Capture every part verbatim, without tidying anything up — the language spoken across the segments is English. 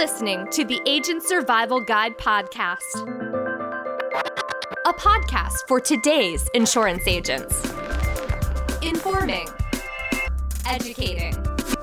listening to the Agent Survival Guide podcast, a podcast for today's insurance agents. Informing, educating,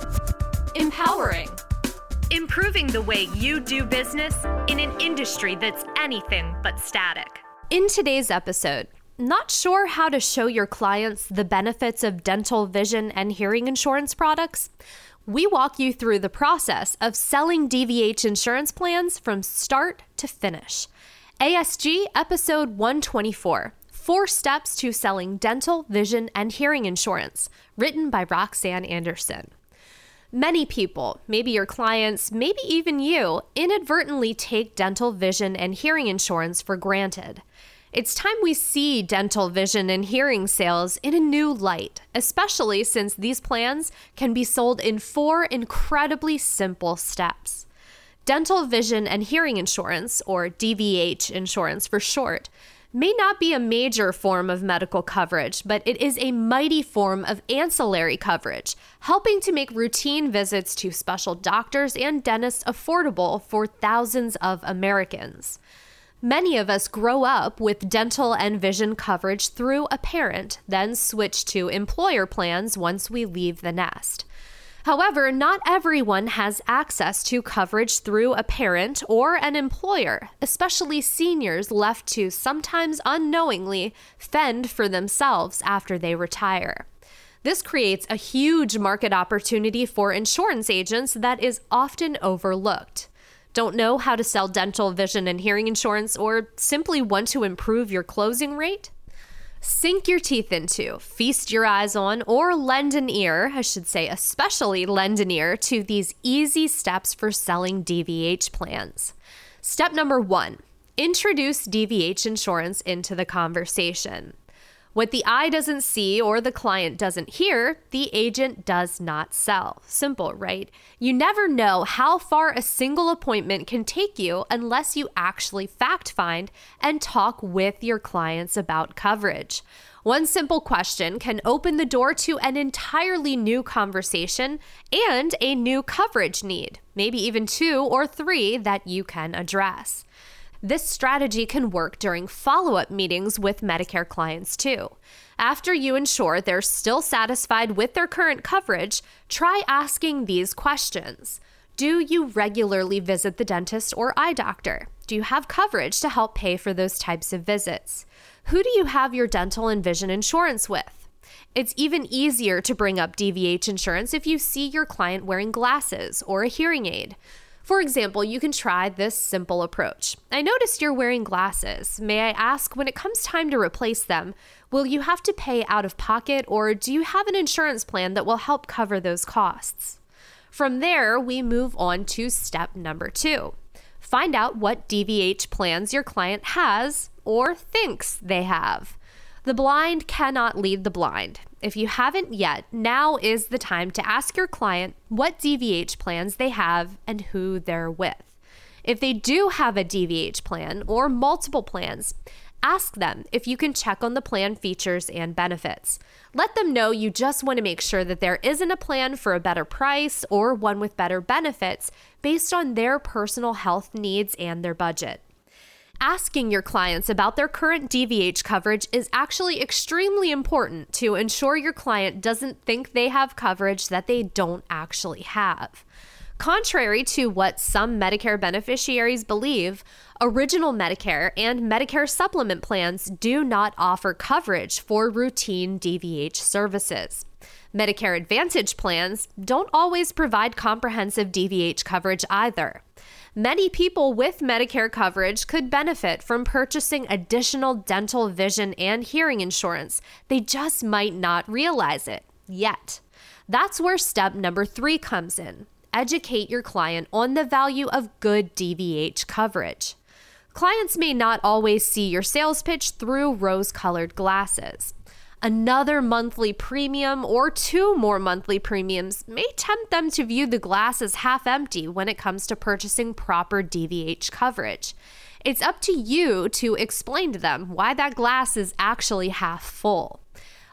empowering, improving the way you do business in an industry that's anything but static. In today's episode, not sure how to show your clients the benefits of dental, vision, and hearing insurance products? We walk you through the process of selling D V H insurance plans from start to finish. A S G episode one twenty-four, Four Steps to Selling Dental, Vision, and Hearing Insurance, written by Roxanne Anderson. Many people, maybe your clients, maybe even you, inadvertently take dental, vision, and hearing insurance for granted. It's time we see dental, vision, and hearing sales in a new light, especially since these plans can be sold in four incredibly simple steps. Dental, vision, and hearing insurance, or D V H insurance for short, may not be a major form of medical coverage, but it is a mighty form of ancillary coverage, helping to make routine visits to special doctors and dentists affordable for thousands of Americans. Many of us grow up with dental and vision coverage through a parent, then switch to employer plans once we leave the nest. However, not everyone has access to coverage through a parent or an employer, especially seniors left to sometimes unknowingly fend for themselves after they retire. This creates a huge market opportunity for insurance agents that is often overlooked. Don't know how to sell dental, vision, and hearing insurance, or simply want to improve your closing rate? Sink your teeth into, feast your eyes on, or lend an ear, I should say especially lend an ear, to these easy steps for selling D V H plans. Step number one, introduce D V H insurance into the conversation. What the eye doesn't see or the client doesn't hear, the agent does not sell. Simple, right? You never know how far a single appointment can take you unless you actually fact find and talk with your clients about coverage. One simple question can open the door to an entirely new conversation and a new coverage need, maybe even two or three that you can address. This strategy can work during follow-up meetings with Medicare clients too. After you ensure they're still satisfied with their current coverage, try asking these questions. Do you regularly visit the dentist or eye doctor? Do you have coverage to help pay for those types of visits? Who do you have your dental and vision insurance with? It's even easier to bring up D V H insurance if you see your client wearing glasses or a hearing aid. For example, you can try this simple approach. I noticed you're wearing glasses. May I ask, when it comes time to replace them, will you have to pay out of pocket, or do you have an insurance plan that will help cover those costs? From there, we move on to step number two. Find out what D V H plans your client has or thinks they have. The blind cannot lead the blind. If you haven't yet, now is the time to ask your client what D V H plans they have and who they're with. If they do have a D V H plan or multiple plans, ask them if you can check on the plan features and benefits. Let them know you just want to make sure that there isn't a plan for a better price or one with better benefits based on their personal health needs and their budget. Asking your clients about their current D V H coverage is actually extremely important to ensure your client doesn't think they have coverage that they don't actually have. Contrary to what some Medicare beneficiaries believe, Original Medicare and Medicare supplement plans do not offer coverage for routine D V H services. Medicare Advantage plans don't always provide comprehensive D V H coverage either. Many people with Medicare coverage could benefit from purchasing additional dental, vision, and hearing insurance. They just might not realize it yet. That's where step number three comes in. Educate your client on the value of good D V H coverage. Clients may not always see your sales pitch through rose-colored glasses. Another monthly premium or two more monthly premiums may tempt them to view the glass as half empty when it comes to purchasing proper D V H coverage. It's up to you to explain to them why that glass is actually half full.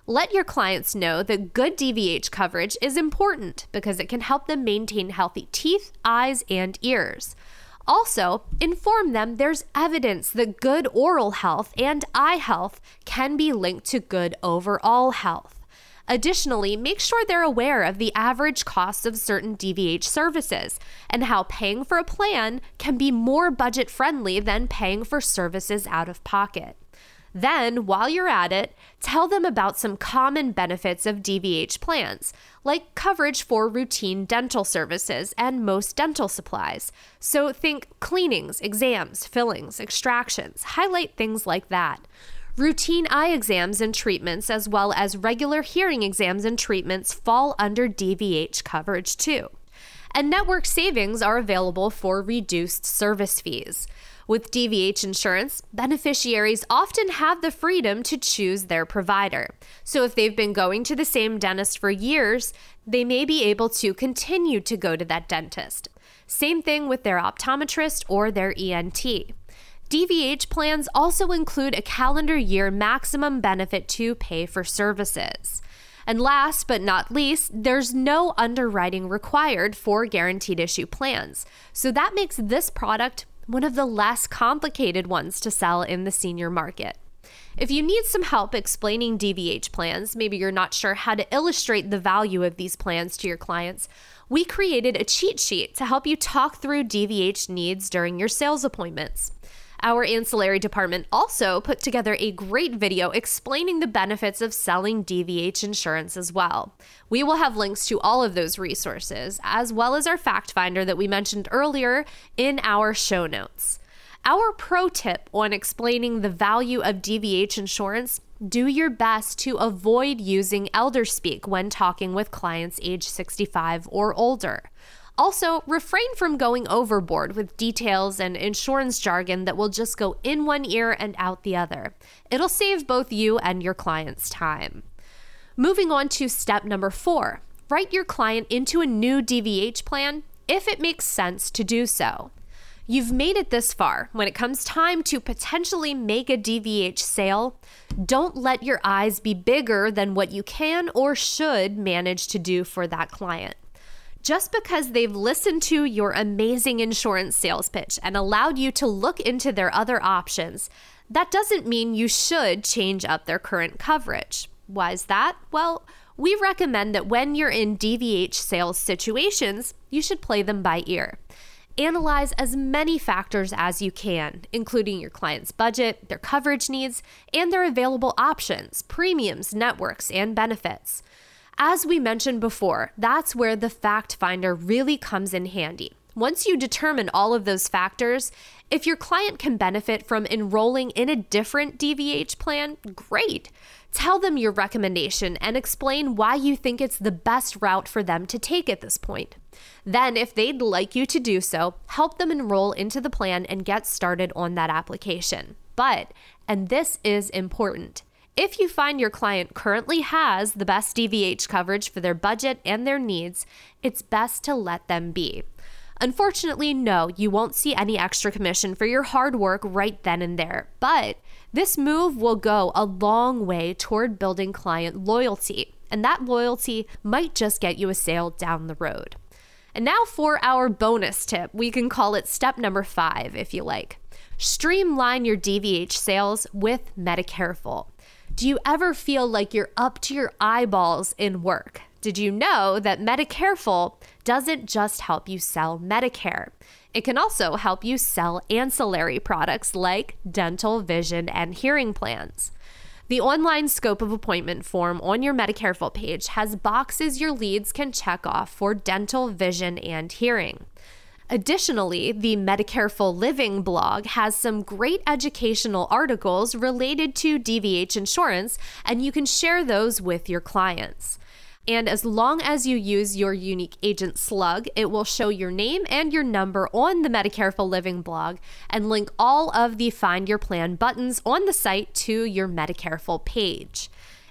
Let your clients know that good D V H coverage is important because it can help them maintain healthy teeth, eyes, and ears. Also, inform them there's evidence that good oral health and eye health can be linked to good overall health. Additionally, make sure they're aware of the average cost of certain D V H services and how paying for a plan can be more budget-friendly than paying for services out of pocket. Then, while you're at it, tell them about some common benefits of D V H plans, like coverage for routine dental services and most dental supplies. So think cleanings, exams, fillings, extractions, highlight things like that. Routine eye exams and treatments, as well as regular hearing exams and treatments, fall under D V H coverage too. And network savings are available for reduced service fees. With D V H insurance, beneficiaries often have the freedom to choose their provider. So if they've been going to the same dentist for years, they may be able to continue to go to that dentist. Same thing with their optometrist or their E N T. D V H plans also include a calendar year maximum benefit to pay for services. And last but not least, there's no underwriting required for guaranteed issue plans. So that makes this product one of the less complicated ones to sell in the senior market. If you need some help explaining D V H plans, maybe you're not sure how to illustrate the value of these plans to your clients, we created a cheat sheet to help you talk through D V H needs during your sales appointments. Our ancillary department also put together a great video explaining the benefits of selling D V H insurance as well. We will have links to all of those resources, as well as our fact finder that we mentioned earlier, in our show notes. Our pro tip on explaining the value of D V H insurance: do your best to avoid using elder speak when talking with clients age sixty-five or older. Also, refrain from going overboard with details and insurance jargon that will just go in one ear and out the other. It'll save both you and your clients time. Moving on to step number four, write your client into a new D V H plan if it makes sense to do so. You've made it this far. When it comes time to potentially make a D V H sale, don't let your eyes be bigger than what you can or should manage to do for that client. Just because they've listened to your amazing insurance sales pitch and allowed you to look into their other options, that doesn't mean you should change up their current coverage. Why is that? Well, we recommend that when you're in D V H sales situations, you should play them by ear. Analyze as many factors as you can, including your client's budget, their coverage needs, and their available options, premiums, networks, and benefits. As we mentioned before, that's where the fact finder really comes in handy. Once you determine all of those factors, if your client can benefit from enrolling in a different D V H plan, great. Tell them your recommendation and explain why you think it's the best route for them to take at this point. Then, if they'd like you to do so, help them enroll into the plan and get started on that application. But, and this is important, if you find your client currently has the best D V H coverage for their budget and their needs, it's best to let them be. Unfortunately, no, you won't see any extra commission for your hard work right then and there, but this move will go a long way toward building client loyalty, and that loyalty might just get you a sale down the road. And now for our bonus tip. We can call it step number five if you like. Streamline your D V H sales with Medicareful. Do you ever feel like you're up to your eyeballs in work? Did you know that Medicareful doesn't just help you sell Medicare? It can also help you sell ancillary products like dental, vision, and hearing plans. The online scope of appointment form on your Medicareful page has boxes your leads can check off for dental, vision, and hearing. Additionally, the Medicareful Living blog has some great educational articles related to D V H insurance, and you can share those with your clients. And as long as you use your unique agent slug, it will show your name and your number on the Medicareful Living blog and link all of the Find Your Plan buttons on the site to your Medicareful page.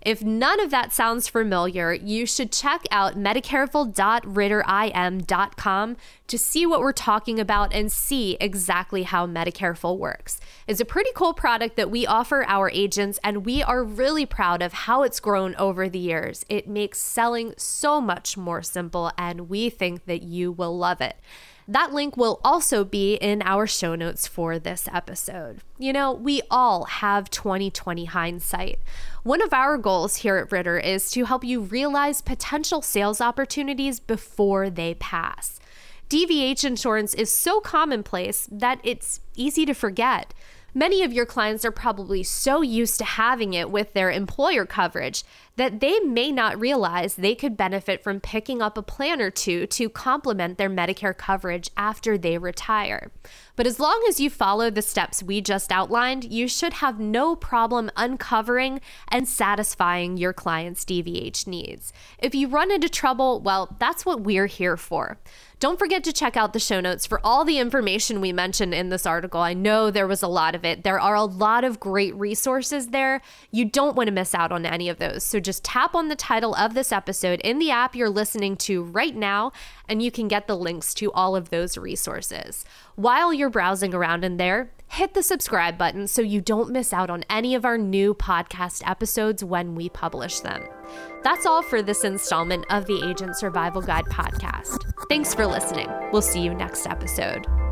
If none of that sounds familiar, you should check out medicareful dot ritter im dot com to see what we're talking about and see exactly how Medicareful works. It's a pretty cool product that we offer our agents, and we are really proud of how it's grown over the years. It makes selling so much more simple, and we think that you will love it. That link will also be in our show notes for this episode. You know, we all have twenty twenty hindsight. One of our goals here at Ritter is to help you realize potential sales opportunities before they pass. D V H insurance is so commonplace that it's easy to forget. Many of your clients are probably so used to having it with their employer coverage that they may not realize they could benefit from picking up a plan or two to complement their Medicare coverage after they retire. But as long as you follow the steps we just outlined, you should have no problem uncovering and satisfying your clients' D V H needs. If you run into trouble, well, that's what we're here for. Don't forget to check out the show notes for all the information we mentioned in this article. I know there was a lot of it. There are a lot of great resources there. You don't want to miss out on any of those. So just tap on the title of this episode in the app you're listening to right now, and you can get the links to all of those resources. While you're browsing around in there, hit the subscribe button so you don't miss out on any of our new podcast episodes when we publish them. That's all for this installment of the Agent Survival Guide podcast. Thanks for listening. We'll see you next episode.